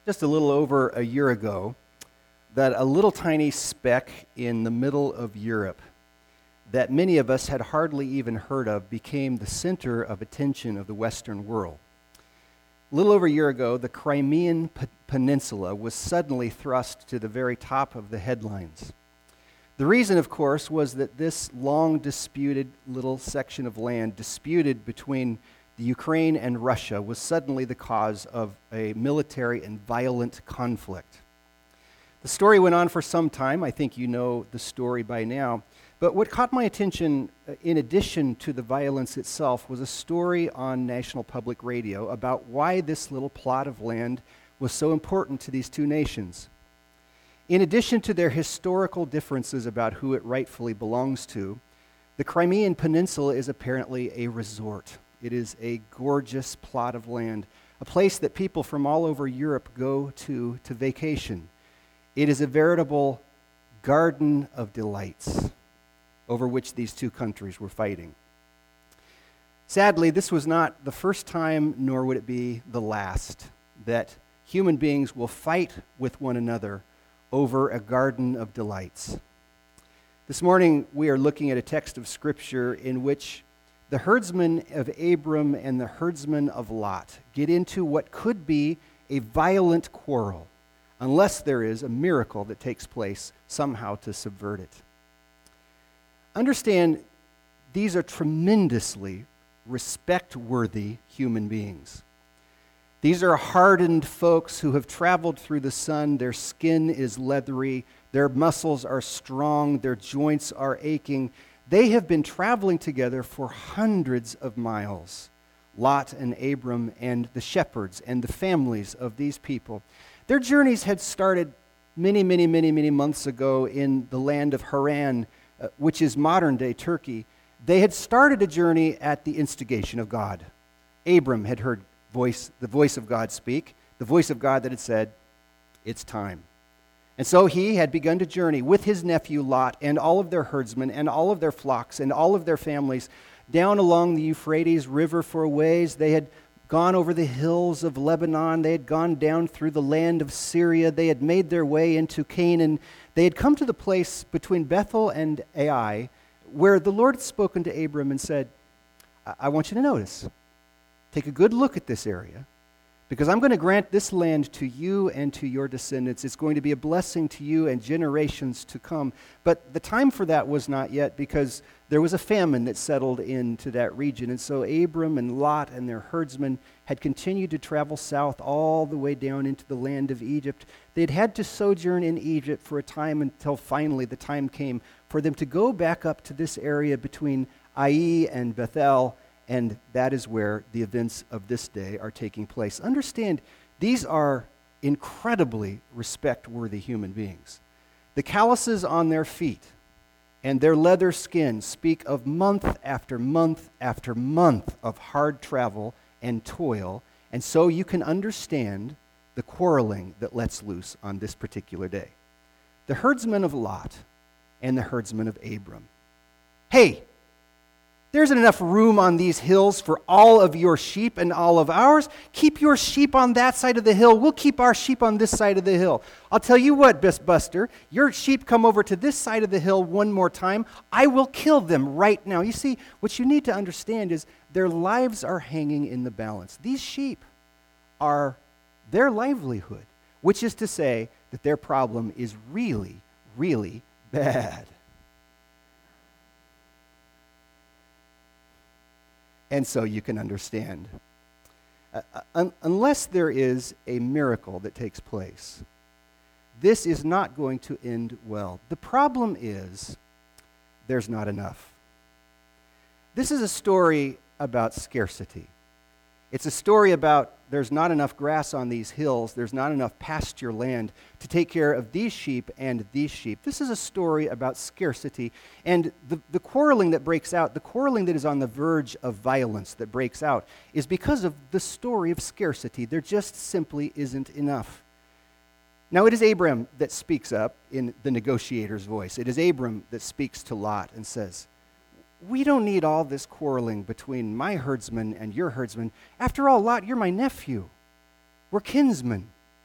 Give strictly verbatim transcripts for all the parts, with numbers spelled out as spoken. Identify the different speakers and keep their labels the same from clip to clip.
Speaker 1: just a little over a year ago that a little tiny speck in the middle of Europe that many of us had hardly even heard of became the center of attention of the Western world. A little over a year ago, the Crimean P- Peninsula was suddenly thrust to the very top of the headlines. The reason, of course, was that this long disputed little section of land, disputed between the Ukraine and Russia, was suddenly the cause of a military and violent conflict. The story went on for some time. I think you know the story by now. But what caught my attention, uh, in addition to the violence itself, was a story on National Public Radio about why this little plot of land was so important to these two nations. In addition to their historical differences about who it rightfully belongs to, the Crimean Peninsula is apparently a resort. It is a gorgeous plot of land, a place that people from all over Europe go to to vacation. It is a veritable garden of delights over which these two countries were fighting. Sadly, this was not the first time, nor would it be the last, that human beings will fight with one another over a garden of delights. This morning, we are looking at a text of Scripture in which the herdsmen of Abram and the herdsmen of Lot get into what could be a violent quarrel, unless there is a miracle that takes place somehow to subvert it. Understand, these are tremendously respect-worthy human beings. These are hardened folks who have traveled through the sun. Their skin is leathery. Their muscles are strong. Their joints are aching. They have been traveling together for hundreds of miles. Lot and Abram and the shepherds and the families of these people. Their journeys had started many, many, many, many months ago in the land of Haran, uh, which is modern-day Turkey. They had started a journey at the instigation of God. Abram had heard voice, the voice of God speak, the voice of God that had said, "It's time." And so he had begun to journey with his nephew Lot and all of their herdsmen and all of their flocks and all of their families down along the Euphrates River for a ways. They had gone over the hills of Lebanon. They had gone down through the land of Syria. They had made their way into Canaan. They had come to the place between Bethel and Ai where the Lord had spoken to Abram and said, I, I want you to notice, take a good look at this area, because I'm going to grant this land to you and to your descendants. It's going to be a blessing to you and generations to come. But the time for that was not yet, because there was a famine that settled into that region. And so Abram and Lot and their herdsmen had continued to travel south all the way down into the land of Egypt. They had had to sojourn in Egypt for a time until finally the time came for them to go back up to this area between Ai and Bethel. And that is where the events of this day are taking place. Understand, these are incredibly respect-worthy human beings. The calluses on their feet and their leather skin speak of month after month after month of hard travel and toil, and so you can understand the quarreling that lets loose on this particular day. The herdsmen of Lot and the herdsmen of Abram. Hey! There isn't enough room on these hills for all of your sheep and all of ours. Keep your sheep on that side of the hill. We'll keep our sheep on this side of the hill. I'll tell you what, Buster, your sheep come over to this side of the hill one more time. I will kill them right now. You see, what you need to understand is their lives are hanging in the balance. These sheep are their livelihood, which is to say that their problem is really, really bad. And so you can understand. Uh, un- unless there is a miracle that takes place, this is not going to end well. The problem is there's not enough. This is a story about scarcity. It's a story about there's not enough grass on these hills, there's not enough pasture land to take care of these sheep and these sheep. This is a story about scarcity, and the, the quarreling that breaks out, the quarreling that is on the verge of violence that breaks out, is because of the story of scarcity. There just simply isn't enough. Now it is Abram that speaks up in the negotiator's voice. It is Abram that speaks to Lot and says, we don't need all this quarreling between my herdsmen and your herdsmen. After all, Lot, you're my nephew. We're kinsmen.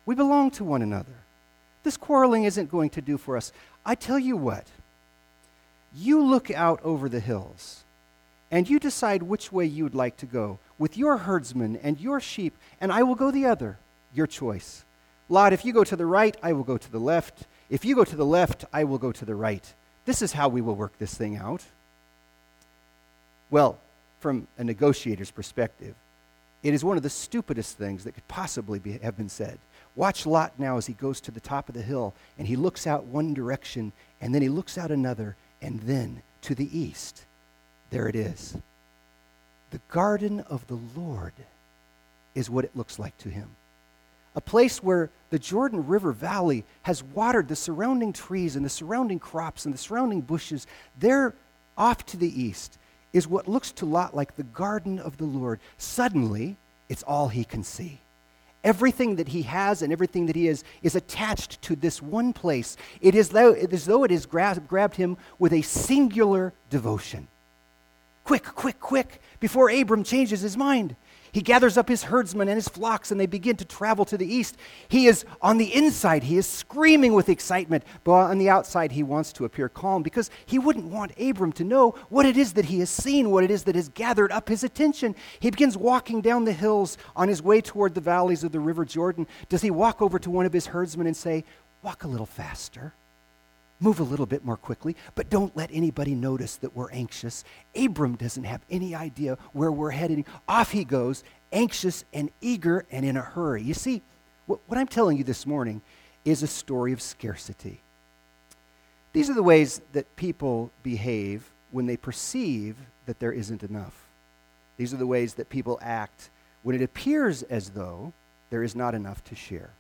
Speaker 1: We belong to one another. This quarreling isn't going to do for us. I tell you what, you look out over the hills, and you decide which way you'd like to go with your herdsmen and your sheep, and I will go the other, your choice. Lot, if you go to the right, I will go to the left. If you go to the left, I will go to the right. This is how we will work this thing out. Well, from a negotiator's perspective, it is one of the stupidest things that could possibly be, have been said. Watch Lot now as he goes to the top of the hill, and he looks out one direction, and then he looks out another, and then to the east. There it is. The garden of the Lord is what it looks like to him. A place where the Jordan River Valley has watered the surrounding trees and the surrounding crops and the surrounding bushes. There, off to the east, is what looks to Lot like the garden of the Lord. Suddenly, it's all he can see. Everything that he has and everything that he is is attached to this one place. It is though, it is though it has grabbed, grabbed him with a singular devotion. Quick, quick, quick, before Abram changes his mind. He gathers up his herdsmen and his flocks, and they begin to travel to the east. He is on the inside. He is screaming with excitement, but on the outside, he wants to appear calm because he wouldn't want Abram to know what it is that he has seen, what it is that has gathered up his attention. He begins walking down the hills on his way toward the valleys of the River Jordan. Does he walk over to one of his herdsmen and say, "Walk a little faster, move a little bit more quickly, but don't let anybody notice that we're anxious"? Abram doesn't have any idea where we're heading. Off he goes, anxious and eager and in a hurry. You see, what, what I'm telling you this morning is a story of scarcity. These are the ways that people behave when they perceive that there isn't enough. These are the ways that people act when it appears as though there is not enough to share.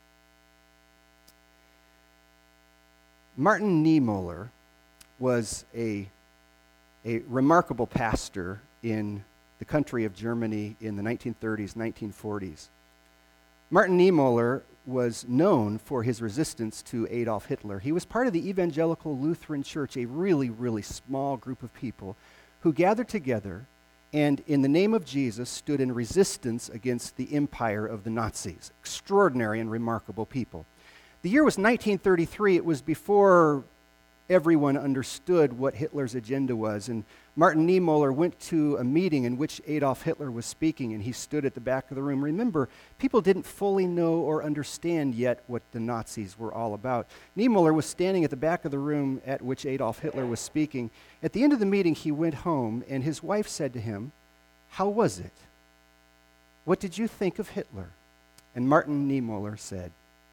Speaker 1: Martin Niemöller was a, a remarkable pastor in the country of Germany in the nineteen thirties, nineteen forties. Martin Niemöller was known for his resistance to Adolf Hitler. He was part of the Evangelical Lutheran Church, a really, really small group of people who gathered together and in the name of Jesus stood in resistance against the empire of the Nazis. Extraordinary and remarkable people. The year was nineteen thirty-three. It was before everyone understood what Hitler's agenda was. And Martin Niemöller went to a meeting in which Adolf Hitler was speaking, and he stood at the back of the room. Remember, people didn't fully know or understand yet what the Nazis were all about. Niemöller was standing at the back of the room at which Adolf Hitler was speaking. At the end of the meeting, he went home, and his wife said to him, "How was it? What did you think of Hitler?" And Martin Niemöller said,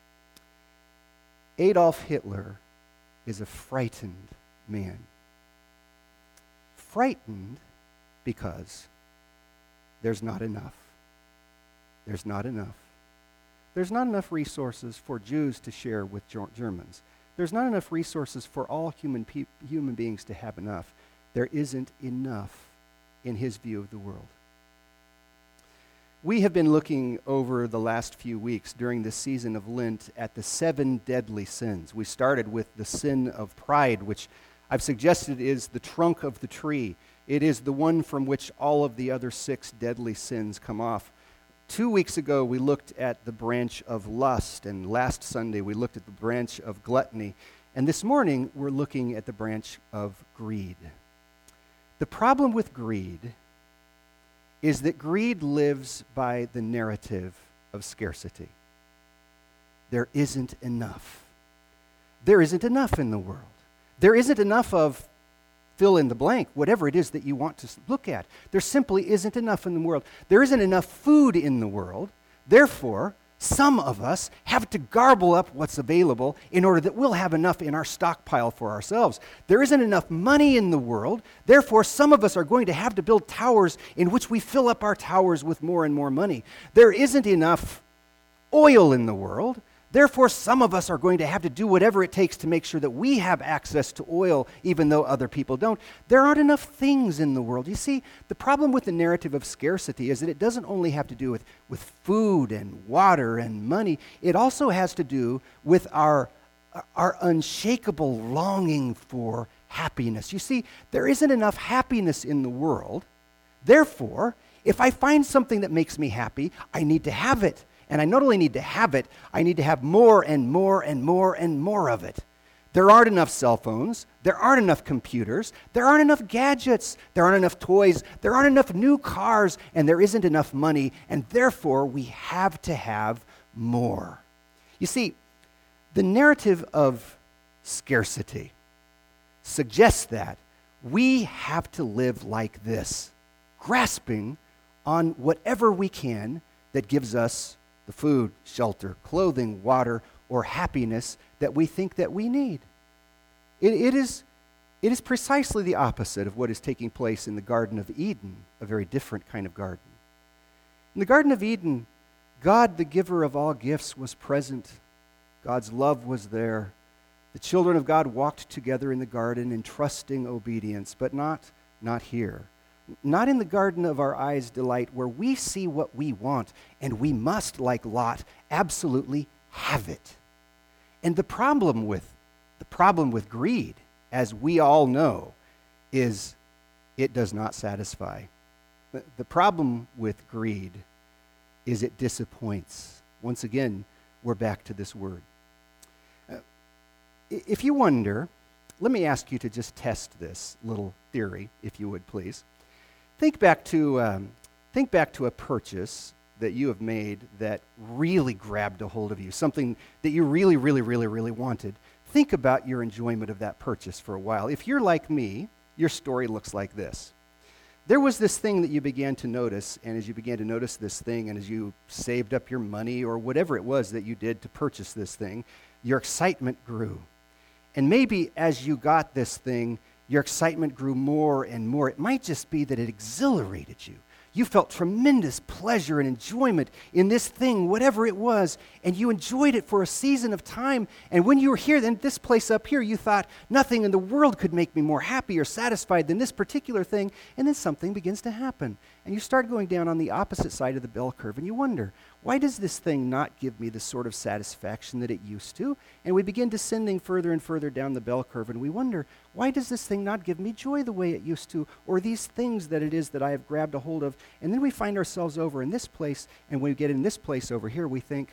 Speaker 1: "Adolf Hitler is a frightened man. Frightened because there's not enough. There's not enough. There's not enough resources for Jews to share with Germans. There's not enough resources for all human pe- human beings to have enough. There isn't enough in his view of the world." We have been looking over the last few weeks during this season of Lent at the seven deadly sins. We started with the sin of pride, which I've suggested is the trunk of the tree. It is the one from which all of the other six deadly sins come off. Two weeks ago, we looked at the branch of lust, and last Sunday, we looked at the branch of gluttony. And this morning, we're looking at the branch of greed. The problem with greed is that greed lives by the narrative of scarcity. There isn't enough. There isn't enough in the world. There isn't enough of fill in the blank, whatever it is that you want to look at. There simply isn't enough in the world. There isn't enough food in the world. Therefore, some of us have to garble up what's available in order that we'll have enough in our stockpile for ourselves. There isn't enough money in the world. Therefore, some of us are going to have to build towers in which we fill up our towers with more and more money. There isn't enough oil in the world. Therefore, some of us are going to have to do whatever it takes to make sure that we have access to oil, even though other people don't. There aren't enough things in the world. You see, the problem with the narrative of scarcity is that it doesn't only have to do with, with food and water and money. It also has to do with our, our unshakable longing for happiness. You see, there isn't enough happiness in the world. Therefore, if I find something that makes me happy, I need to have it. And I not only need to have it, I need to have more and more and more and more of it. There aren't enough cell phones. There aren't enough computers. There aren't enough gadgets. There aren't enough toys. There aren't enough new cars. And there isn't enough money. And therefore, we have to have more. You see, the narrative of scarcity suggests that we have to live like this, grasping on whatever we can that gives us the food, shelter, clothing, water, or happiness that we think that we need. It, it, is, it is precisely the opposite of what is taking place in the Garden of Eden, a very different kind of garden. In the Garden of Eden, God, the giver of all gifts, was present. God's love was there. The children of God walked together in the garden in trusting obedience, but not, not here. Not in the garden of our eyes' delight, where we see what we want, and we must, like Lot, absolutely have it. And the problem with the problem with greed, as we all know, is it does not satisfy. The, the problem with greed is it disappoints. Once again, we're back to this word. Uh, if you wonder, let me ask you to just test this little theory, if you would please. Think back to um, think back to a purchase that you have made that really grabbed a hold of you, something that you really, really, really, really wanted. Think about your enjoyment of that purchase for a while. If you're like me, your story looks like this. There was this thing that you began to notice, and as you began to notice this thing, and as you saved up your money or whatever it was that you did to purchase this thing, your excitement grew. And maybe as you got this thing, your excitement grew more and more. It might just be that it exhilarated you. You felt tremendous pleasure and enjoyment in this thing, whatever it was, and you enjoyed it for a season of time. And when you were here, in this place up here, you thought, nothing in the world could make me more happy or satisfied than this particular thing. And then something begins to happen. And you start going down on the opposite side of the bell curve, and you wonder, why does this thing not give me the sort of satisfaction that it used to? And we begin descending further and further down the bell curve, and we wonder, why does this thing not give me joy the way it used to, or these things that it is that I have grabbed a hold of? And then we find ourselves over in this place, and when we get in this place over here, we think,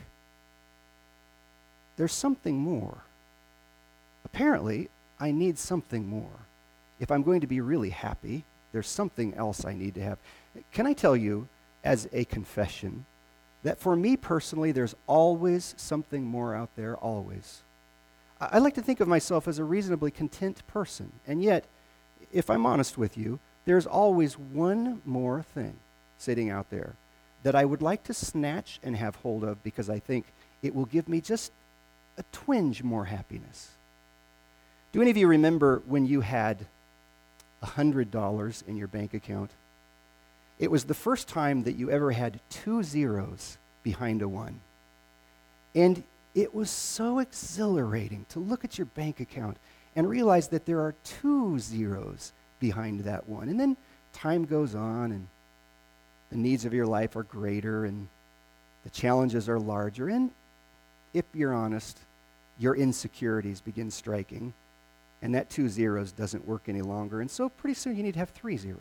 Speaker 1: there's something more. Apparently, I need something more. If I'm going to be really happy, there's something else I need to have. Can I tell you, as a confession, that for me personally, there's always something more out there, always. I, I like to think of myself as a reasonably content person, and yet, if I'm honest with you, there's always one more thing sitting out there that I would like to snatch and have hold of because I think it will give me just a twinge more happiness. Do any of you remember when you had one hundred dollars in your bank account? It was the first time that you ever had two zeros behind a one. And it was so exhilarating to look at your bank account and realize that there are two zeros behind that one. And then time goes on, and the needs of your life are greater, and the challenges are larger. And if you're honest, your insecurities begin striking, and that two zeros doesn't work any longer. And so pretty soon you need to have three zeros.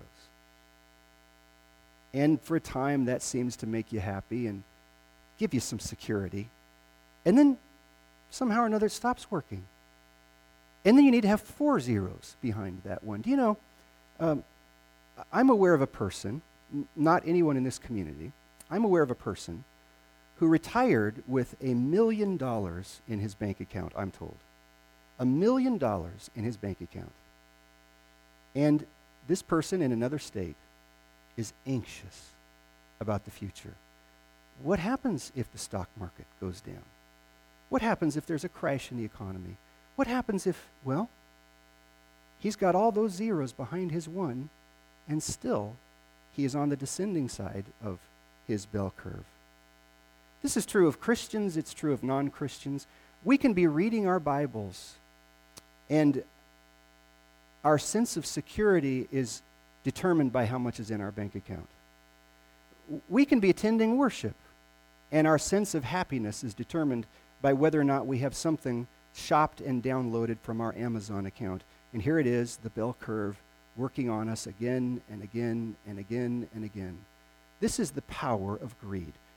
Speaker 1: And for a time, that seems to make you happy and give you some security. And then somehow or another it stops working. And then you need to have four zeros behind that one. Do you know, um, I'm aware of a person, n- not anyone in this community, I'm aware of a person who retired with a million dollars in his bank account, I'm told. A million dollars in his bank account. And this person in another state is anxious about the future. What happens if the stock market goes down? What happens if there's a crash in the economy? What happens if, well, he's got all those zeros behind his one, and still he is on the descending side of his bell curve. This is true of Christians, it's true of non-Christians. We can be reading our Bibles, and our sense of security is determined by how much is in our bank account. We can be attending worship, and our sense of happiness is determined by whether or not we have something shopped and downloaded from our Amazon account. And here it is, the bell curve, working on us again and again and again and again. This is the power of greed.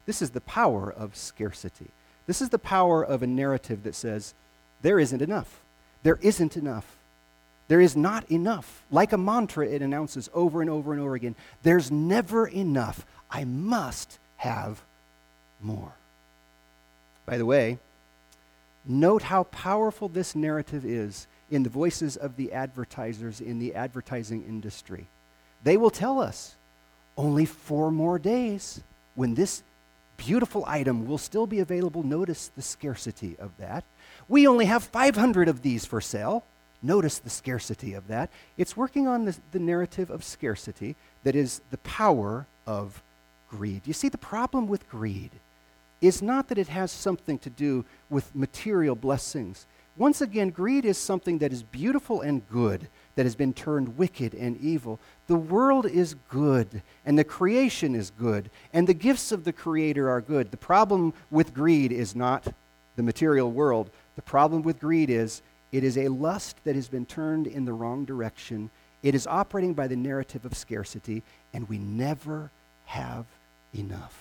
Speaker 1: This is the power of scarcity. This is the power of a narrative that says, there isn't enough. There isn't enough. There is not enough. Like a mantra, it announces over and over and over again, there's never enough. I must have more. By the way, note how powerful this narrative is in the voices of the advertisers in the advertising industry. They will tell us, only four more days when this beautiful item will still be available. Notice the scarcity of that. We only have five hundred of these for sale. Notice the scarcity of that. It's working on the, the narrative of scarcity that is the power of greed. You see, the problem with greed is not that it has something to do with material blessings. Once again, greed is something that is beautiful and good, that has been turned wicked and evil. The world is good, and the creation is good, and the gifts of the Creator are good. The problem with greed is not the material world. The problem with greed is it is a lust that has been turned in the wrong direction. It is operating by the narrative of scarcity, and we never have enough.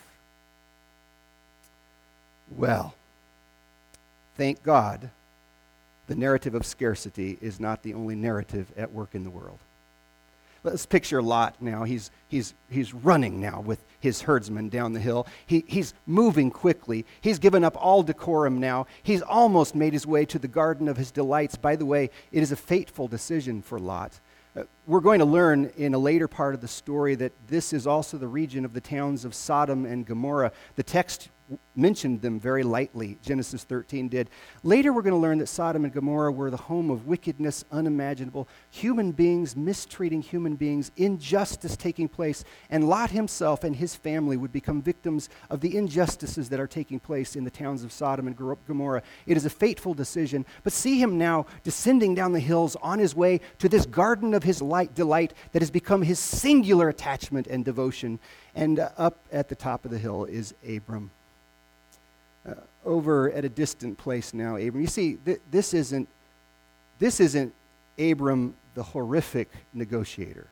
Speaker 1: Well, thank God, the narrative of scarcity is not the only narrative at work in the world. Let's picture Lot now. He's, he's, he's running now with his herdsmen down the hill. He, he's moving quickly. He's given up all decorum now. He's almost made his way to the garden of his delights. By the way, it is a fateful decision for Lot. Uh, we're going to learn in a later part of the story that this is also the region of the towns of Sodom and Gomorrah. The text mentioned them very lightly. Genesis thirteen did. Later we're going to learn that Sodom and Gomorrah were the home of wickedness unimaginable, human beings mistreating human beings, injustice taking place, and Lot himself and his family would become victims of the injustices that are taking place in the towns of Sodom and Gomorrah. It is a fateful decision, but see him now descending down the hills on his way to this garden of his light delight that has become his singular attachment and devotion. And uh, up at the top of the hill is Abram. Uh, over at a distant place now, Abram. You see, th- this isn't this isn't Abram the horrific negotiator.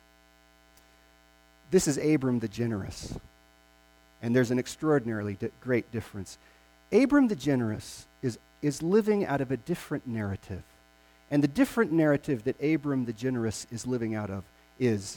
Speaker 1: This is Abram the generous. And there's an extraordinarily di- great difference. Abram the generous is, is living out of a different narrative. And the different narrative that Abram the generous is living out of is,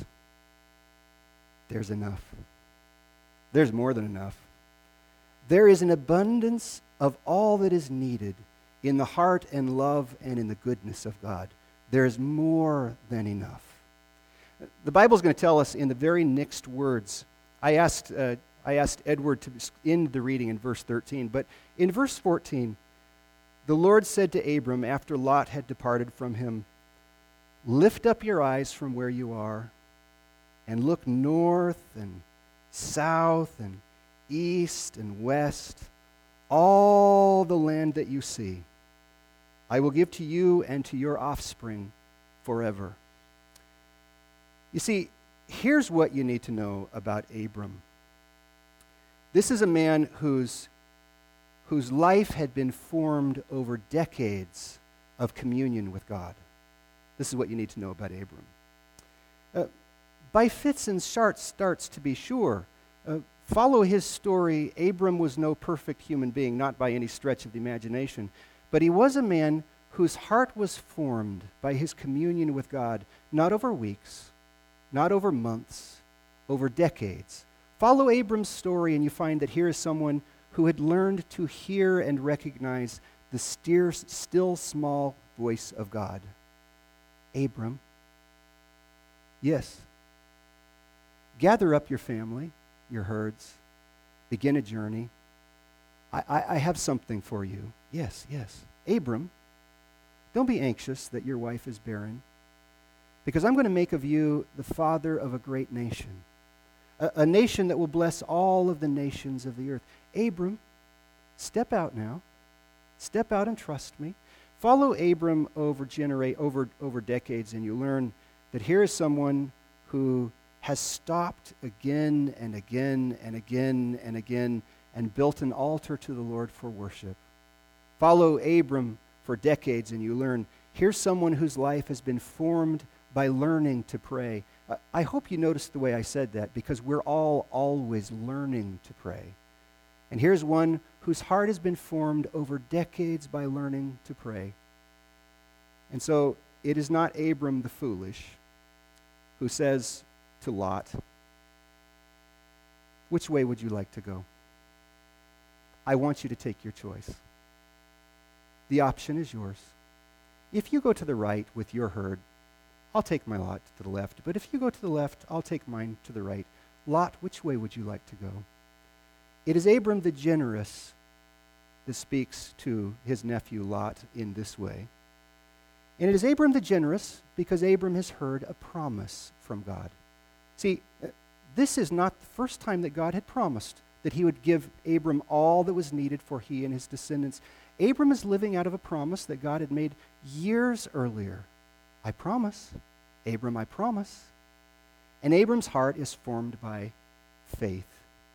Speaker 1: there's enough. There's more than enough. There is an abundance of all that is needed in the heart and love and in the goodness of God. There is more than enough. The Bible is going to tell us in the very next words. I asked, uh, I asked Edward to end the reading in verse thirteen, but in verse fourteen, the Lord said to Abram after Lot had departed from him, "Lift up your eyes from where you are and look north and south and east and west, all the land that you see, I will give to you and to your offspring forever." You see, here's what you need to know about Abram. This is a man whose, whose life had been formed over decades of communion with God. This is what you need to know about Abram. Uh, by fits and starts, starts to be sure, uh, follow his story. Abram was no perfect human being, not by any stretch of the imagination, but he was a man whose heart was formed by his communion with God, not over weeks, not over months, over decades. Follow Abram's story and you find that here is someone who had learned to hear and recognize the steer, still small voice of God. Abram, yes, gather up your family, your herds, begin a journey. I, I, I have something for you. Yes, yes. Abram, don't be anxious that your wife is barren, because I'm going to make of you the father of a great nation, a, a nation that will bless all of the nations of the earth. Abram, step out now. Step out and trust me. Follow Abram over, genera- over, over decades, and you learn that here is someone who has stopped again and again and again and again and built an altar to the Lord for worship. Follow Abram for decades and you learn, here's someone whose life has been formed by learning to pray. I hope you noticed the way I said that, because we're all always learning to pray. And here's one whose heart has been formed over decades by learning to pray. And so it is not Abram the foolish who says to Lot, which way would you like to go? I want you to take your choice. The option is yours. If you go to the right with your herd, I'll take my lot to the left. But if you go to the left, I'll take mine to the right. Lot, which way would you like to go? It is Abram the generous that speaks to his nephew Lot in this way. And it is Abram the generous because Abram has heard a promise from God. See, this is not the first time that God had promised that he would give Abram all that was needed for he and his descendants. Abram is living out of a promise that God had made years earlier. I promise. Abram, I promise. And Abram's heart is formed by faith.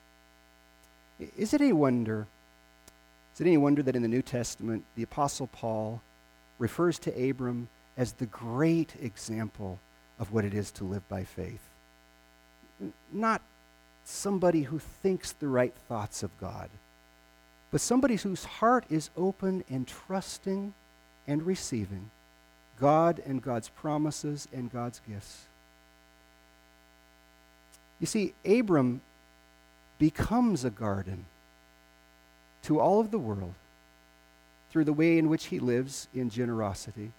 Speaker 1: Is it any wonder, is it any wonder that in the New Testament, the Apostle Paul refers to Abram as the great example of what it is to live by faith? Not somebody who thinks the right thoughts of God, but somebody whose heart is open and trusting and receiving God and God's promises and God's gifts. You see, Abram becomes a garden to all of the world through the way in which he lives in generosity.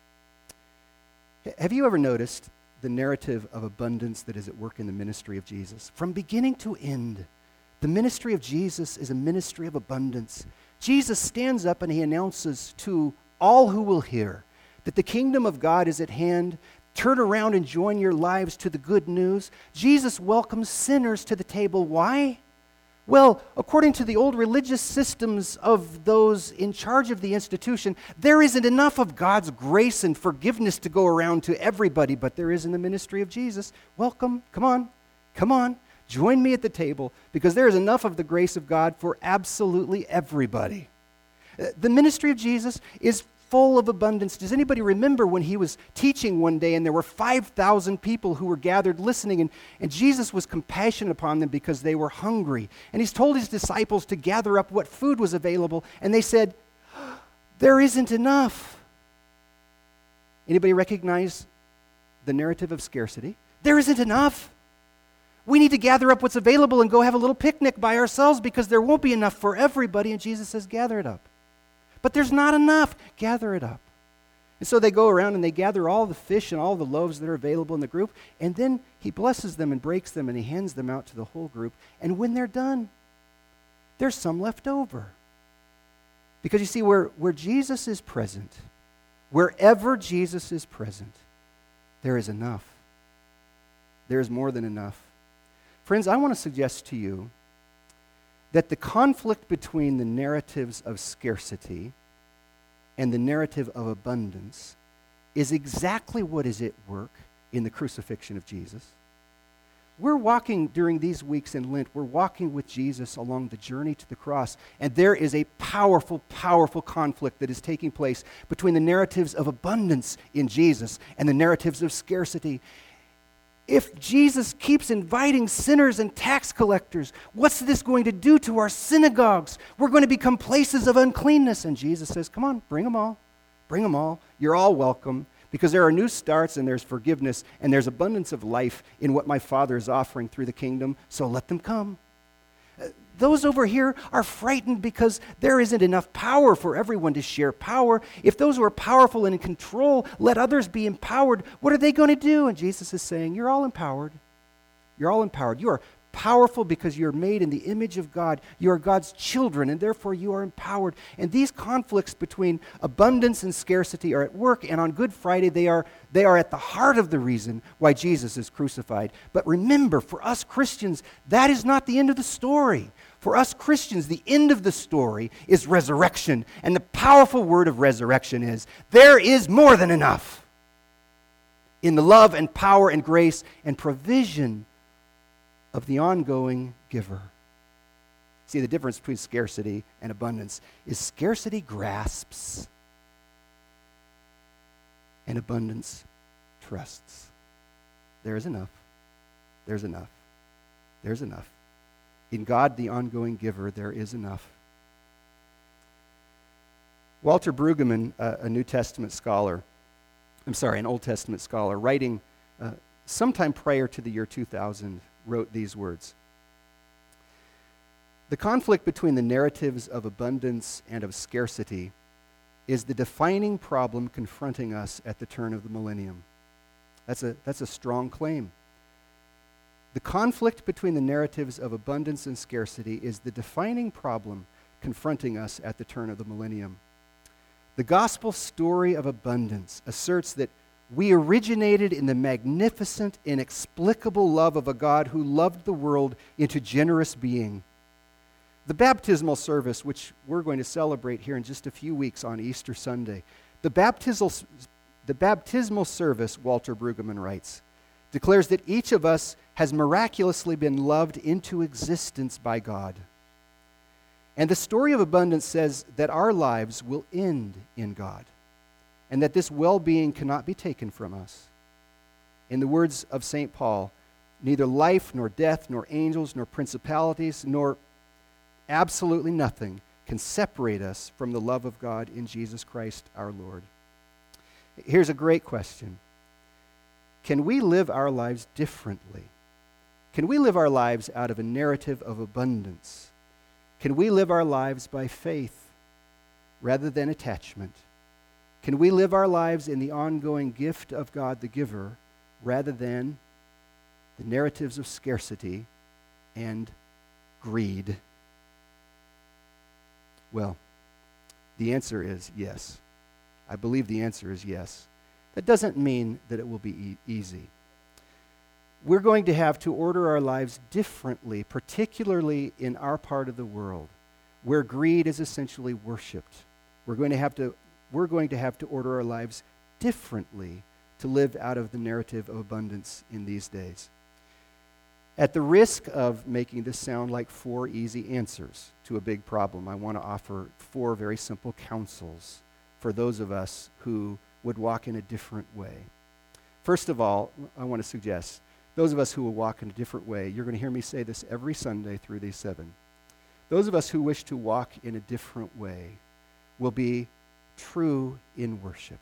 Speaker 1: Have you ever noticed the narrative of abundance that is at work in the ministry of Jesus? From beginning to end, the ministry of Jesus is a ministry of abundance. Jesus stands up and he announces to all who will hear that the kingdom of God is at hand. Turn around and join your lives to the good news. Jesus welcomes sinners to the table. Why? Well, according to the old religious systems of those in charge of the institution, there isn't enough of God's grace and forgiveness to go around to everybody, but there is in the ministry of Jesus. Welcome. Come on. Come on. Join me at the table, because there is enough of the grace of God for absolutely everybody. The ministry of Jesus is full of abundance. Does anybody remember when he was teaching one day and there were five thousand people who were gathered listening, and, and Jesus was compassionate upon them because they were hungry. And he's told his disciples to gather up what food was available, and they said, there isn't enough. Anybody recognize the narrative of scarcity? There isn't enough. We need to gather up what's available and go have a little picnic by ourselves because there won't be enough for everybody. And Jesus says, gather it up. But there's not enough. Gather it up. And so they go around and they gather all the fish and all the loaves that are available in the group. And then he blesses them and breaks them and he hands them out to the whole group. And when they're done, there's some left over. Because you see, where, where Jesus is present, wherever Jesus is present, there is enough. There is more than enough. Friends, I want to suggest to you that the conflict between the narratives of scarcity and the narrative of abundance is exactly what is at work in the crucifixion of Jesus. We're walking during these weeks in Lent, we're walking with Jesus along the journey to the cross, and there is a powerful, powerful conflict that is taking place between the narratives of abundance in Jesus and the narratives of scarcity. If Jesus keeps inviting sinners and tax collectors, what's this going to do to our synagogues? We're going to become places of uncleanness. And Jesus says, come on, bring them all. Bring them all. You're all welcome, because there are new starts and there's forgiveness and there's abundance of life in what my Father is offering through the kingdom, so let them come. Uh, Those over here are frightened because there isn't enough power for everyone to share power. If those who are powerful and in control let others be empowered, what are they going to do? And Jesus is saying, you're all empowered. You're all empowered. You are powerful because you're made in the image of God. You are God's children, and therefore you are empowered. And these conflicts between abundance and scarcity are at work, and on Good Friday they are, they are at the heart of the reason why Jesus is crucified. But remember, for us Christians, that is not the end of the story. For us Christians, the end of the story is resurrection. And the powerful word of resurrection is, there is more than enough in the love and power and grace and provision of the ongoing giver. See, the difference between scarcity and abundance is scarcity grasps and abundance trusts. There is enough. There's enough. There's enough. In God, the ongoing giver, there is enough. Walter Brueggemann, uh, a New Testament scholar, I'm sorry, an Old Testament scholar, writing uh, sometime prior to the year two thousand, wrote these words. The conflict between the narratives of abundance and of scarcity is the defining problem confronting us at the turn of the millennium. That's a, that's a strong claim. The conflict between the narratives of abundance and scarcity is the defining problem confronting us at the turn of the millennium. The gospel story of abundance asserts that we originated in the magnificent, inexplicable love of a God who loved the world into generous being. The baptismal service, which we're going to celebrate here in just a few weeks on Easter Sunday, the baptismal, the baptismal service, Walter Brueggemann writes, declares that each of us has miraculously been loved into existence by God. And the story of abundance says that our lives will end in God, and that this well-being cannot be taken from us. In the words of Saint Paul, neither life, nor death, nor angels, nor principalities, nor absolutely nothing can separate us from the love of God in Jesus Christ our Lord. Here's a great question. Can we live our lives differently? Can we live our lives out of a narrative of abundance? Can we live our lives by faith rather than attachment? Can we live our lives in the ongoing gift of God the giver rather than the narratives of scarcity and greed? Well, the answer is yes. I believe the answer is yes. That doesn't mean that it will be e- easy. We're going to have to order our lives differently, particularly in our part of the world, where greed is essentially worshipped. We're going to have to, we're going to have to order our lives differently to live out of the narrative of abundance in these days. At the risk of making this sound like four easy answers to a big problem, I want to offer four very simple counsels for those of us who would walk in a different way. First of all, I want to suggest, those of us who will walk in a different way, you're going to hear me say this every Sunday through these seven. Those of us who wish to walk in a different way will be true in worship.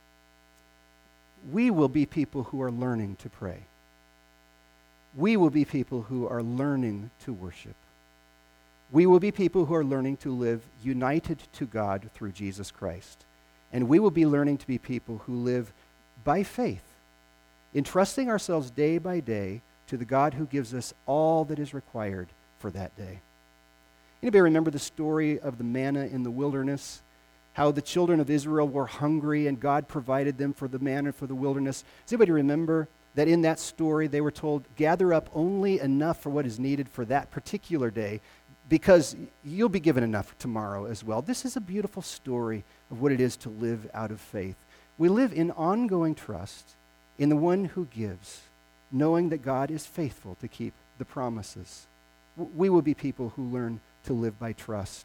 Speaker 1: We will be people who are learning to pray. We will be people who are learning to worship. We will be people who are learning to live united to God through Jesus Christ. And we will be learning to be people who live by faith, entrusting ourselves day by day to the God who gives us all that is required for that day. Anybody remember the story of the manna in the wilderness? How the children of Israel were hungry and God provided them for the manna for the wilderness. Does anybody remember that in that story they were told, gather up only enough for what is needed for that particular day, because you'll be given enough tomorrow as well. This is a beautiful story of what it is to live out of faith. We live in ongoing trust in the one who gives, knowing that God is faithful to keep the promises. We will be people who learn to live by trust.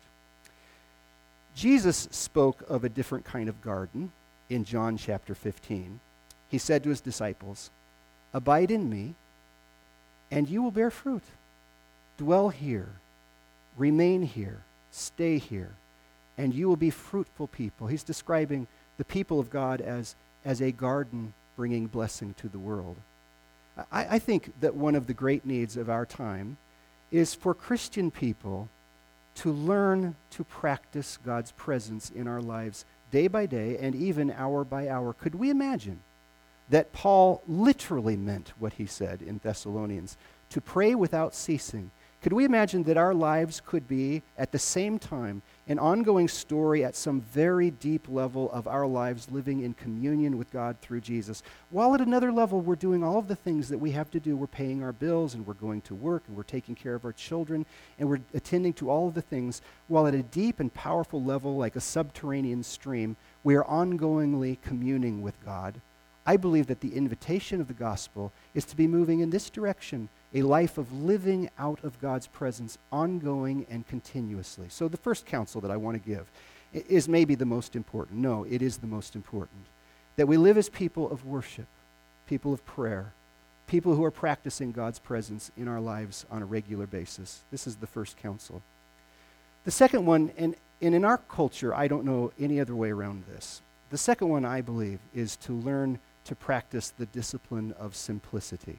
Speaker 1: Jesus spoke of a different kind of garden in John chapter fifteen. He said to his disciples, "Abide in me, and you will bear fruit. Dwell here, remain here, stay here, and you will be fruitful people." He's describing the people of God as, as a garden bringing blessing to the world. I, I think that one of the great needs of our time is for Christian people to learn to practice God's presence in our lives day by day and even hour by hour. Could we imagine that Paul literally meant what he said in Thessalonians, to pray without ceasing? Could we imagine that our lives could be, at the same time, an ongoing story at some very deep level of our lives living in communion with God through Jesus, while at another level we're doing all of the things that we have to do. We're paying our bills, and we're going to work, and we're taking care of our children, and we're attending to all of the things, while at a deep and powerful level, like a subterranean stream, we are ongoingly communing with God. I believe that the invitation of the gospel is to be moving in this direction, a life of living out of God's presence ongoing and continuously. So the first counsel that I want to give is maybe the most important. No, it is the most important. That we live as people of worship, people of prayer, people who are practicing God's presence in our lives on a regular basis. This is the first counsel. The second one, and, and in our culture, I don't know any other way around this. The second one, I believe, is to learn to practice the discipline of simplicity.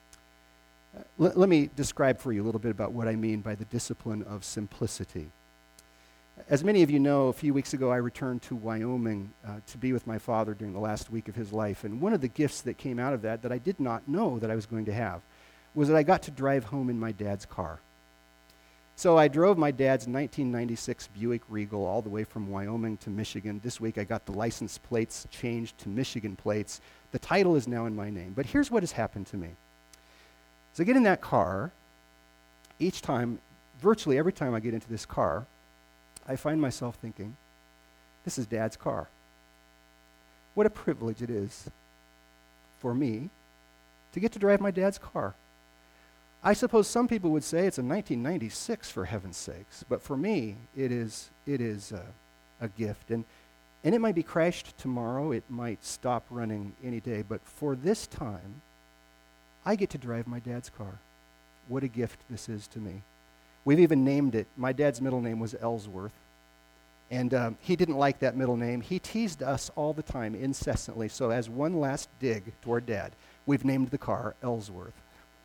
Speaker 1: Uh, l- let me describe for you a little bit about what I mean by the discipline of simplicity. As many of you know, a few weeks ago I returned to Wyoming uh, to be with my father during the last week of his life. And one of the gifts that came out of that that I did not know that I was going to have was that I got to drive home in my dad's car. So I drove my dad's nineteen ninety-six Buick Regal all the way from Wyoming to Michigan. This week I got the license plates changed to Michigan plates. The title is now in my name. But here's what has happened to me. As I get in that car, each time, virtually every time I get into this car, I find myself thinking, this is Dad's car. What a privilege it is for me to get to drive my dad's car. I suppose some people would say it's a nineteen ninety-six, for heaven's sakes, but for me, it is it is a, a gift. And, and it might be crashed tomorrow, it might stop running any day, but for this time, I get to drive my dad's car. What a gift this is to me. We've even named it. My dad's middle name was Ellsworth, and um, he didn't like that middle name. He teased us all the time, incessantly. So as one last dig toward Dad, we've named the car Ellsworth.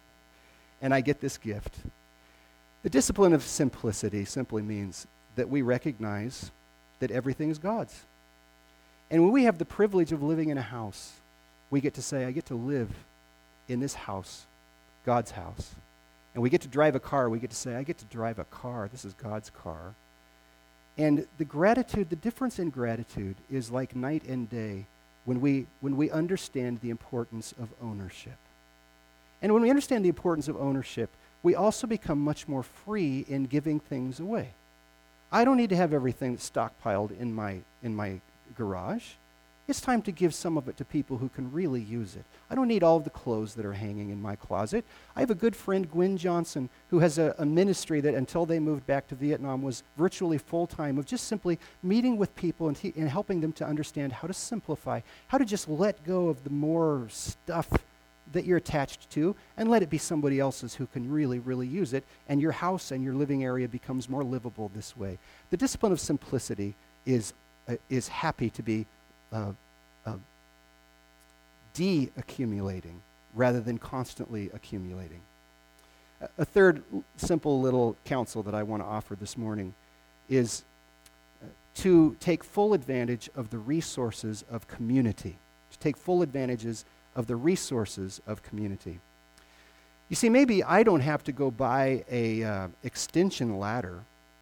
Speaker 1: And I get this gift. The discipline of simplicity simply means that we recognize that everything is God's. And when we have the privilege of living in a house, we get to say, I get to live in this house, God's house. And we get to drive a car, we get to say, I get to drive a car. This is God's car. And the gratitude, the difference in gratitude is like night and day when we when we understand the importance of ownership. And when we understand the importance of ownership, we also become much more free in giving things away. I don't need to have everything stockpiled in my in my garage. It's time to give some of it to people who can really use it. I don't need all of the clothes that are hanging in my closet. I have a good friend, Gwen Johnson, who has a, a ministry that until they moved back to Vietnam was virtually full-time, of just simply meeting with people and, te- and helping them to understand how to simplify, how to just let go of the more stuff that you're attached to and let it be somebody else's who can really, really use it, and your house and your living area becomes more livable this way. The discipline of simplicity is, uh, is happy to be Uh, uh, de-accumulating rather than constantly accumulating. A, a third l- simple little counsel that I want to offer this morning is uh, to take full advantage of the resources of community, to take full advantages of the resources of community. You see, maybe I don't have to go buy a uh, extension ladder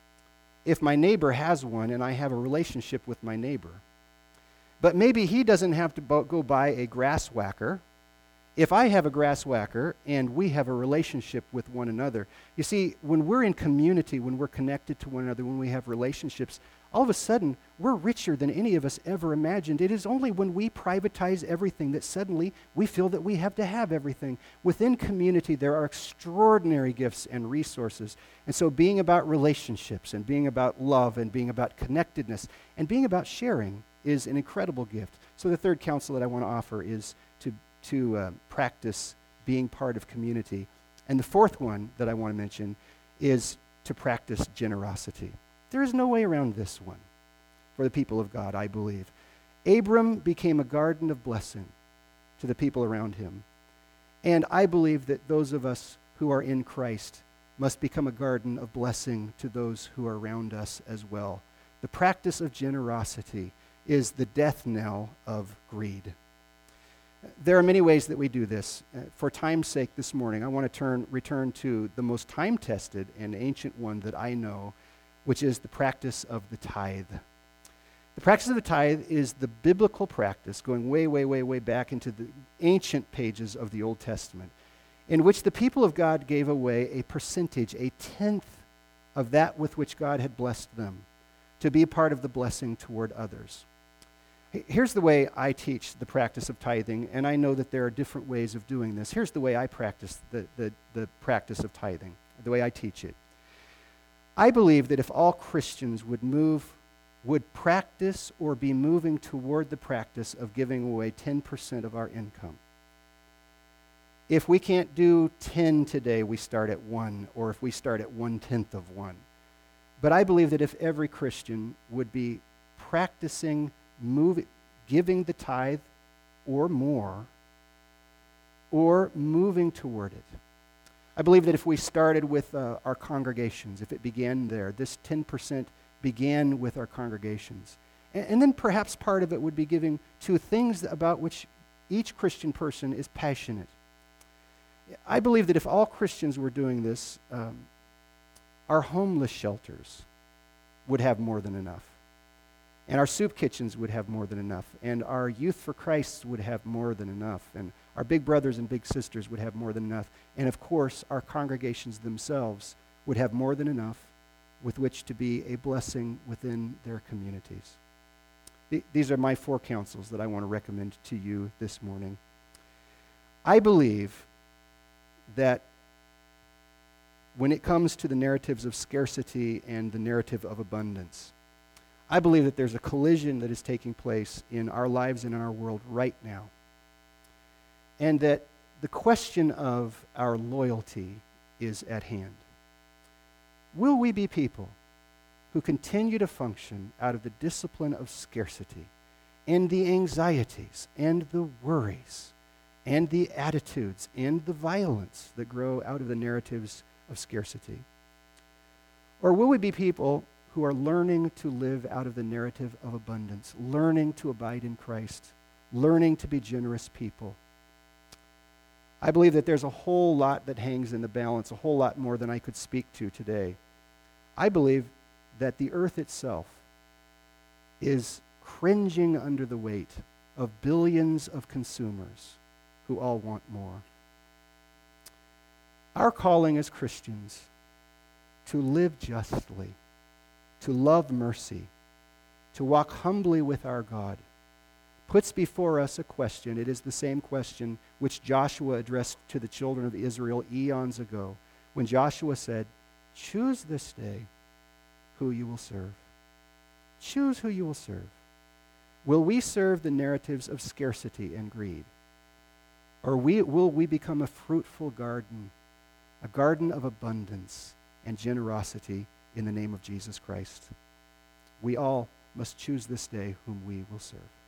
Speaker 1: if my neighbor has one and I have a relationship with my neighbor. But maybe he doesn't have to bo- go buy a grass whacker if I have a grass whacker and we have a relationship with one another. You see, when we're in community, when we're connected to one another, when we have relationships, all of a sudden, we're richer than any of us ever imagined. It is only when we privatize everything that suddenly we feel that we have to have everything. Within community, there are extraordinary gifts and resources. And so being about relationships and being about love and being about connectedness and being about sharing is an incredible gift. So the third counsel that I want to offer is to, to uh, practice being part of community. And the fourth one that I want to mention is to practice generosity. There is no way around this one for the people of God, I believe. Abram became a garden of blessing to the people around him. And I believe that those of us who are in Christ must become a garden of blessing to those who are around us as well. The practice of generosity is the death knell of greed. There are many ways that we do this. Uh, for time's sake this morning, I want to turn, return to the most time-tested and ancient one that I know, which is the practice of the tithe. The practice of the tithe is the biblical practice, going way, way, way, way back into the ancient pages of the Old Testament, in which the people of God gave away a percentage, a tenth of that with which God had blessed them, to be a part of the blessing toward others. Here's the way I teach the practice of tithing, and I know that there are different ways of doing this. Here's the way I practice the, the, the practice of tithing, the way I teach it. I believe that if all Christians would move, would practice or be moving toward the practice of giving away ten percent of our income, If we can't do ten today, we start at one, or if we start at one-tenth of one. But I believe that if every Christian would be practicing moving, giving the tithe or more, or moving toward it. I believe that if we started with uh, our congregations, if it began there, this ten percent began with our congregations. And, and then perhaps part of it would be giving to things about which each Christian person is passionate. I believe that if all Christians were doing this, um, our homeless shelters would have more than enough. And our soup kitchens would have more than enough. And our Youth for Christ would have more than enough. And our big brothers and big sisters would have more than enough. And of course, our congregations themselves would have more than enough with which to be a blessing within their communities. Th- these are my four counsels that I want to recommend to you this morning. I believe that when it comes to the narratives of scarcity and the narrative of abundance, I believe that there's a collision that is taking place in our lives and in our world right now. And that the question of our loyalty is at hand. Will we be people who continue to function out of the discipline of scarcity and the anxieties and the worries and the attitudes and the violence that grow out of the narratives of scarcity? Or will we be people who are learning to live out of the narrative of abundance, learning to abide in Christ, learning to be generous people? I believe that there's a whole lot that hangs in the balance, a whole lot more than I could speak to today. I believe that the earth itself is cringing under the weight of billions of consumers who all want more. Our calling as Christians to live justly, to love mercy, to walk humbly with our God, puts before us a question. It is the same question which Joshua addressed to the children of Israel eons ago, when Joshua said, "Choose this day who you will serve." Choose who you will serve. Will we serve the narratives of scarcity and greed? Or we, will we become a fruitful garden, a garden of abundance and generosity in the name of Jesus Christ? We all must choose this day whom we will serve.